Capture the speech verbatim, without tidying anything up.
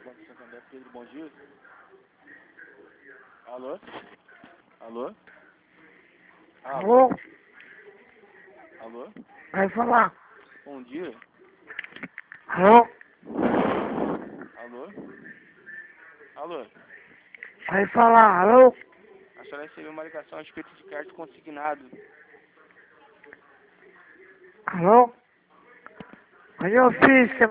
Banco Santander, Pedro, bom dia. Alô? Alô? Alô? Alô? Vai falar. Bom dia. Alô? Alô? Alô? Vai falar. Alô? A senhora recebeu uma ligação a respeito de cartão consignado. Alô? Mas eu fiz,